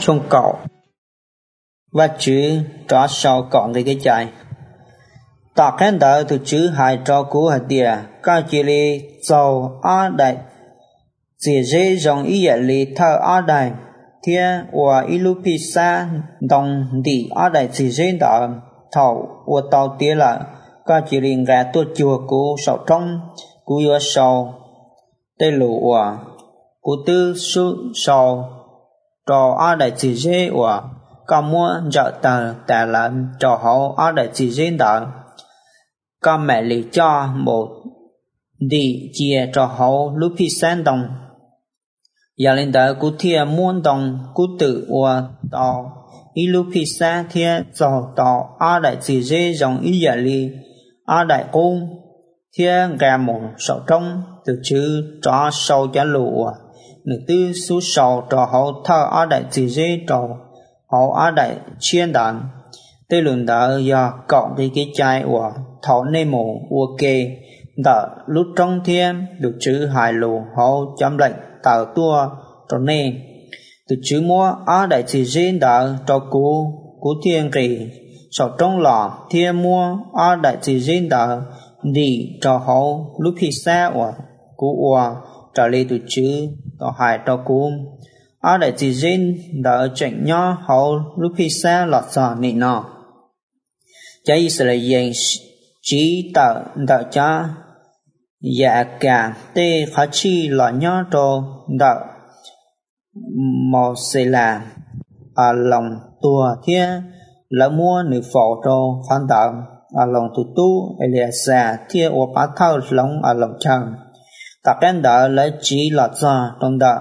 trong cậu và chữ cho sau cọng cái chạy tạc khen đỡ từ chữ hai cho cú hạt địa các chỉ li dầu ở đại chỉ dễ dòng ý lý thơ ở đại thiên và ilupisa đồng đi ở đại chỉ dễ đỡ thầu và tàu tía là các chỉ li gà tuột chùa cú sầu trong cú yếu sầu tây lũ và cú tư su sầu cho ở đại chỉ dễ và cả mua trợ tờ tại là cho họ ở đại chỉ dễ đỡ các mẹ lý cho một đi chia cho họ lúc khi sáng đồng giờ lên đó cú thia muốn đồng cú tự và tàu ý lúc khi sáng thia cho tàu ở đại chỉ dễ dòng ý giờ li ở đại cung thia gà một sầu trong từ chữ cho sầu cho lụa nữ tư số sầu cho họ thơ ở đại chỉ dễ cho họ ở đại chiên đàn tới lần đó giờ cộng cái chai của thọ nê mồ ok đỡ lúc trong thiên được chữ hài lù họ chấm lệnh tờ tua cho nê từ chữ mua ở đại chỉ riêng đỡ cho cú thiên kỳ sau trong lò thiên mua ở đại chỉ riêng đỡ đi cho họ lúc khi xa của cú ua trở lại từ chữ to hài cho cú ở đại chỉ riêng đỡ chỉnh nhau họ lúc khi xa lọt sò nị nọ trái Israel chỉ tạo cho dạ cả tê khó chi là nhớ trô đạo mò xê là ở lòng tua thiên là mua nữ phổ trô phán đạo ở lòng tu tu Elisa thiên ở bát thao lòng ở lòng trăng các em đạo lấy chỉ là do trong đạo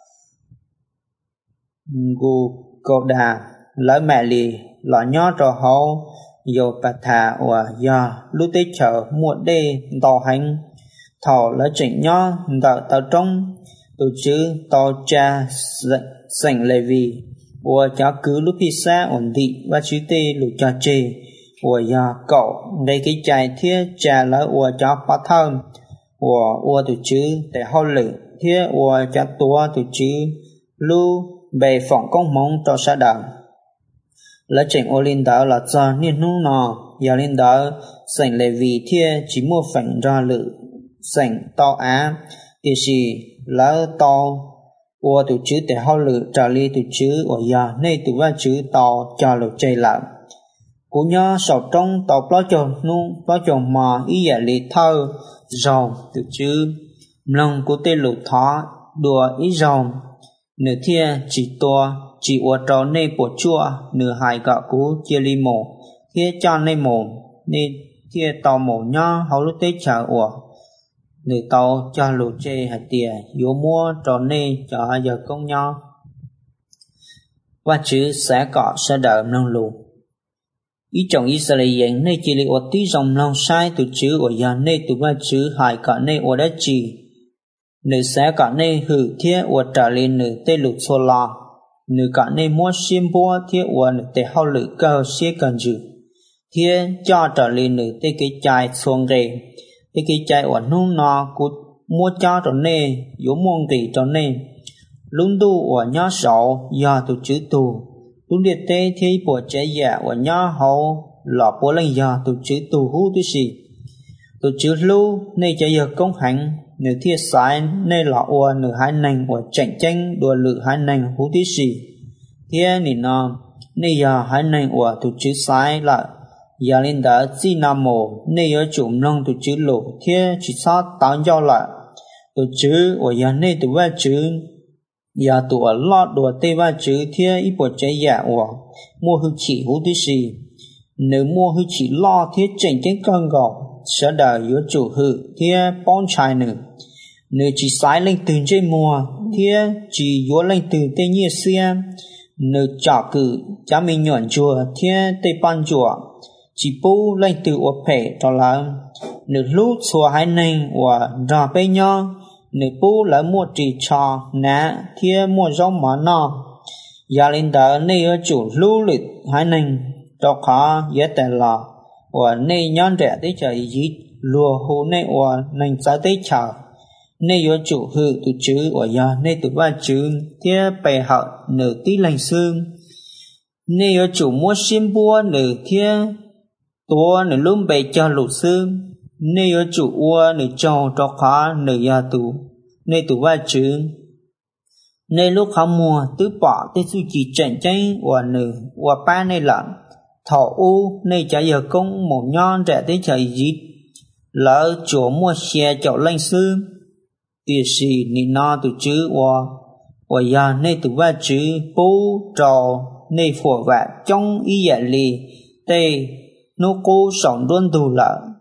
gu cô đà lấy mẹ lì là nhớ trô hậu dù bà thà và do lúc tới chợ muộn đê tàu hành thọ lấy chỉnh nhó đạo tàu trong tổ chữ tàu cha sảnh lệ vì và cho cứ lúc khi xa ổn định và chữ tê lục cho chê và do cậu đây cái trái thiết trà lấy và cho phát thơm và tổ chữ để hô lự thiết và cho tua tổ chữ lưu bề phỏng công mong cho xã đảng lấy chỉnh ô linh đạo là do niên nung nọ giờ linh đạo sảnh lệ vì thiên chỉ mua phảnh ra lự sảnh to á thì gì lỡ to ô từ chữ để hao lự trả li từ chữ ở giờ nay từ va chữ to cho lục chơi lại cú nhớ sầu trong tàu bao tròn nung bao tròn mà ý giải lý thơ dầu từ chữ lòng của tên lục thọ đùa ý dầu nửa thiên chỉ to chỉ ở trò này bộ chua nửa hai gạo cú chia ly mổ thiết cho này mổ nên thiết tàu mổ nhá hậu lúc tết chợ ở nửa tàu cho lũ chê hạt tiền yếu mua trò này cho giờ công nhau và chữ sẽ có sẽ đợi nông lũ ý chồng Israel này chỉ là ở tí dòng lòng sai từ chữ ở giờ này từ ba chữ hai cả này ở đất chỉ nửa sẽ cả này hử thiết ở trả lên nửa tê lục xô la nửa cả này mua xiêm búa thiết ở nửa tê hao lự cơ xế cần dự thiết cho trả lên nửa tê cái chai xuông rề tê cái chai ở nung nọ cút mua cho trò nê yếu môn kỳ trò nê lung tu ở nhó sổ do từ chữ tù lung điệt tê thiết bộ trẻ dạ ở nhó hậu lọ bố lên do từ chữ tù hú tư xì từ chữ lưu này cho giờ công hành nửa thiết sai nên lọ ua nửa hai nành của tranh tranh đùa lự hai nành hú tí xì thiết nỉ nọ nên giờ hai nành của từ chữ sai là giờ linh đã chỉ nam mồ nên ở chủng nông từ chữ lộ thiết chỉ sát tán giao lại từ chữ của giờ nên từ ba chữ giờ từ ở lót đùa tây ba chữ thiết ít bộ trái dạ của mua hư chỉ hú tí xì nếu mua hư chỉ lo thiết tranh tranh con gạo sẽ đợi yếu chủ hư thiết bón chai nữ nếu chỉ sai lên từ trên mùa thiết chỉ yếu lên từ tây nhiệt xe nếu trả cử cha mình nhọn chùa thiết tây ban chùa chỉ bố lên từ ở phê cho là nếu lúc xua hai nền và ra bên nhau nếu bố lại mua trì trò nè thiết mua giống mà nó gia linh đó này ở chủ lưu lịch hai nền cho khó dễ tệ là và này nhon trẻ tới trời gì lùa hồ này và nền trái tới chờ nên có chủ hư tu chữ của do nên tu ba chữ thế bày hậu nửa tí lành xương nên có chủ mua xiêm bua nửa thế tua nửa luôn bày cho lục xương nên có chủ ua nửa cho khó nửa do tu nên tu ba chữ nên lúc họ mua tứ bỏ tới su chỉ trận cháy và nửa và ba này lận thọ u nên trả giờ công một nhon rẻ tới trời dít lỡ chỗ mua xe chậu lanh sư tiền sĩ nị no tụ chữ và giờ nên tụ ba chữ bố trò nên phổ vạ trong ý dạ lì tê nô cô sống luôn tù lỡ